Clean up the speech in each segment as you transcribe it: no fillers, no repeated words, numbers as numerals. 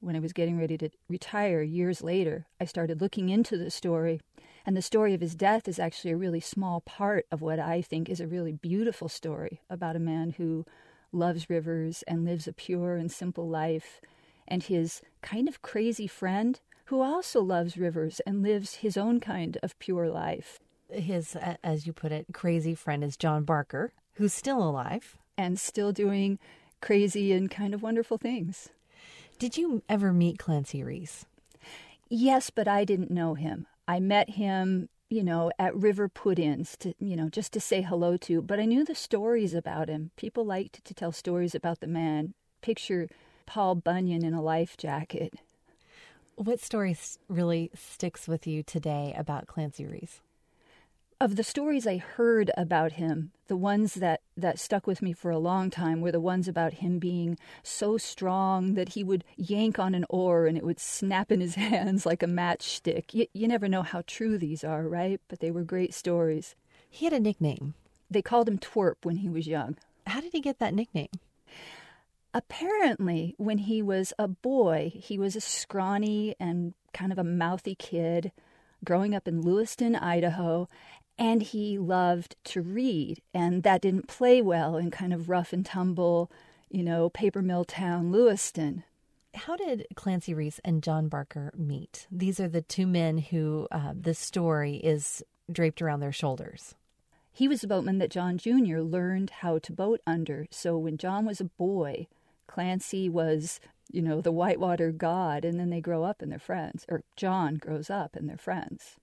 when I was getting ready to retire years later, I started looking into the story. And the story of his death is actually a really small part of what I think is a really beautiful story about a man who loves rivers and lives a pure and simple life, and his kind of crazy friend who also loves rivers and lives his own kind of pure life. His, as you put it, crazy friend is John Barker, who's still alive. And still doing crazy and kind of wonderful things. Did you ever meet Clancy Rees? Yes, but I didn't know him. I met him, at river put-ins to, just to say hello to. But I knew the stories about him. People liked to tell stories about the man. Picture Paul Bunyan in a life jacket. What story really sticks with you today about Clancy Rees? Of the stories I heard about him, the ones that stuck with me for a long time were the ones about him being so strong that he would yank on an oar and it would snap in his hands like a matchstick. You never know how true these are, right? But they were great stories. He had a nickname. They called him Twerp when he was young. How did he get that nickname? Apparently, when he was a boy, he was a scrawny and kind of a mouthy kid growing up in Lewiston, Idaho, and he loved to read, and that didn't play well in kind of rough and tumble, paper mill town Lewiston. How did Clancy Rees and John Barker meet? These are the two men who this story is draped around their shoulders. He was a boatman that John Jr. learned how to boat under, so when John was a boy, Clancy was, the whitewater god, and then they grow up and they're friends, or John grows up and they're friends.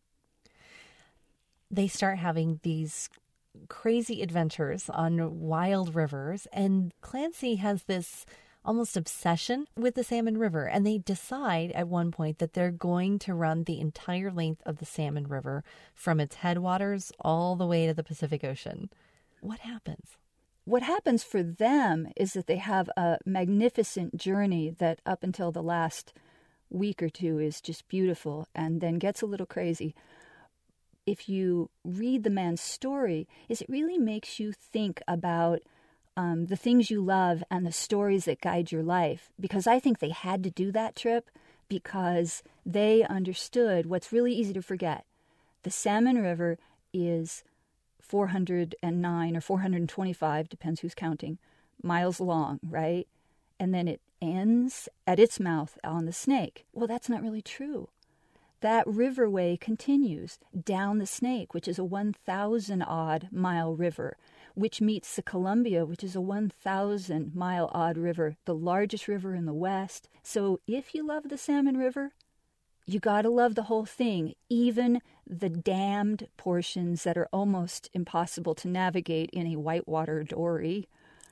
They start having these crazy adventures on wild rivers, and Clancy has this almost obsession with the Salmon River, and they decide at one point that they're going to run the entire length of the Salmon River from its headwaters all the way to the Pacific Ocean. What happens? What happens for them is that they have a magnificent journey that up until the last week or two is just beautiful and then gets a little crazy. If you read the man's story, is it really makes you think about the things you love and the stories that guide your life. Because I think they had to do that trip because they understood what's really easy to forget. The Salmon River is 409 or 425, depends who's counting, miles long, right? And then it ends at its mouth on the Snake. Well, that's not really true. That riverway continues down the Snake, which is a 1,000-odd mile river, which meets the Columbia, which is a 1,000-mile-odd river, the largest river in the West. So if you love the Salmon River, you got to love the whole thing, even the dammed portions that are almost impossible to navigate in a whitewater dory.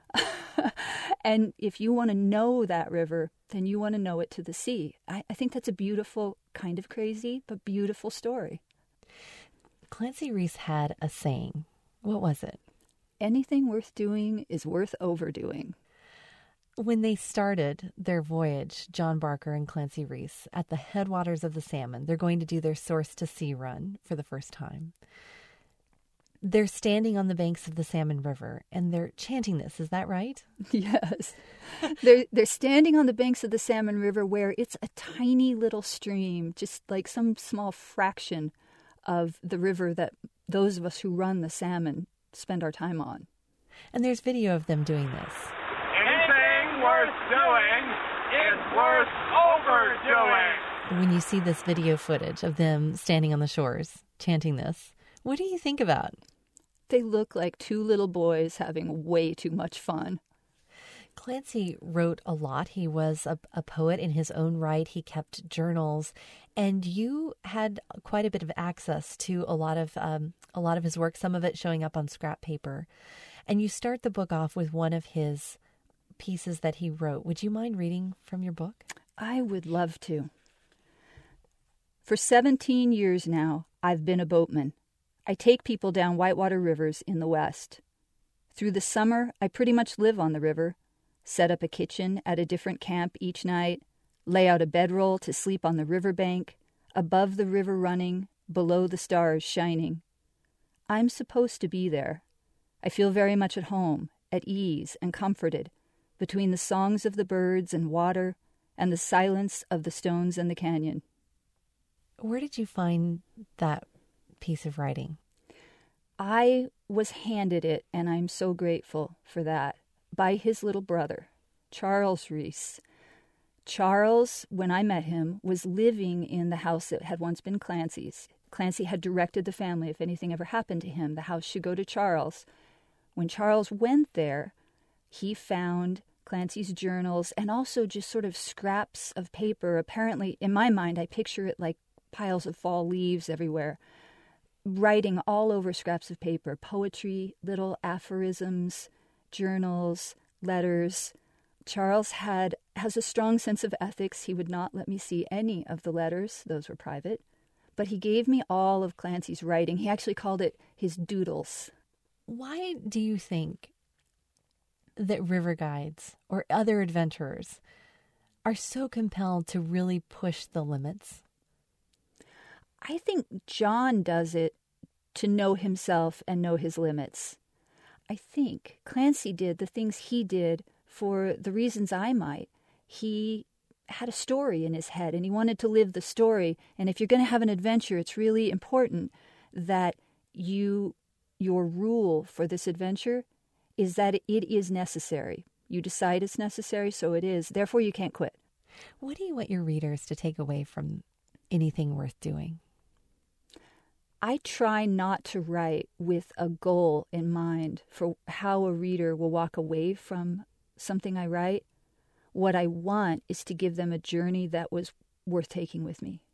And if you want to know that river, then you want to know it to the sea. I think that's a beautiful, kind of crazy, but beautiful story. Clancy Rees had a saying. What was it? Anything worth doing is worth overdoing. When they started their voyage, John Barker and Clancy Rees, at the headwaters of the Salmon, they're going to do their source to sea run for the first time. They're standing on the banks of the Salmon River, and they're chanting this. Is that right? Yes. They're standing on the banks of the Salmon River where it's a tiny little stream, just like some small fraction of the river that those of us who run the salmon spend our time on. And there's video of them doing this. Anything worth doing is worth overdoing. When you see this video footage of them standing on the shores chanting this, what do you think about? They look like two little boys having way too much fun. Clancy wrote a lot. He was a poet in his own right. He kept journals, and you had quite a bit of access to a lot of his work. Some of it showing up on scrap paper, and you start the book off with one of his pieces that he wrote. Would you mind reading from your book? I would love to. For 17 years now, I've been a boatman. I take people down whitewater rivers in the West. Through the summer, I pretty much live on the river, set up a kitchen at a different camp each night, lay out a bedroll to sleep on the riverbank, above the river running, below the stars shining. I'm supposed to be there. I feel very much at home, at ease and comforted, between the songs of the birds and water and the silence of the stones and the canyon. Where did you find that piece of writing? I was handed it, and I'm so grateful for that, by his little brother, Charles Rees. Charles, when I met him, was living in the house that had once been Clancy's. Clancy had directed the family, if anything ever happened to him, the house should go to Charles. When Charles went there, he found Clancy's journals and also just sort of scraps of paper. Apparently, in my mind, I picture it like piles of fall leaves everywhere, writing all over scraps of paper, poetry, little aphorisms, journals, letters. Charles has a strong sense of ethics. He would not let me see any of the letters. Those were private. But he gave me all of Clancy's writing. He actually called it his doodles. Why do you think that river guides or other adventurers are so compelled to really push the limits? I think John does it to know himself and know his limits. I think Clancy did the things he did for the reasons I might. He had a story in his head and he wanted to live the story. And if you're going to have an adventure, it's really important that your rule for this adventure is that it is necessary. You decide it's necessary, so it is. Therefore, you can't quit. What do you want your readers to take away from anything worth doing? I try not to write with a goal in mind for how a reader will walk away from something I write. What I want is to give them a journey that was worth taking with me.